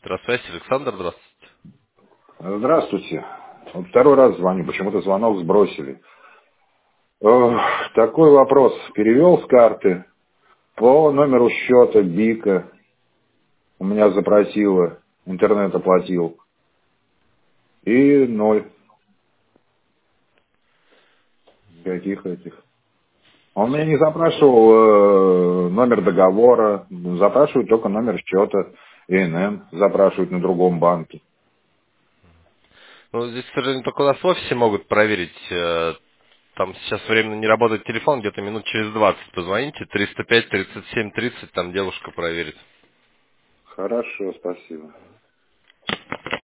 Электросвязь. Александр, здравствуйте. Здравствуйте. Вот второй раз звоню, почему-то звонок сбросили. Такой вопрос. Перевел с карты по номеру счета БИКа. У меня запросило, интернет оплатил. И ноль. Каких этих. Он меня не запрашивал номер договора. Запрашивает только номер счета. ИНН запрашивают на другом банке. Ну, здесь, к сожалению, только у нас в офисе могут проверить. Там сейчас временно не работает телефон, где-то минут через 20 позвоните. 305-37-30, там девушка проверит. Хорошо, спасибо.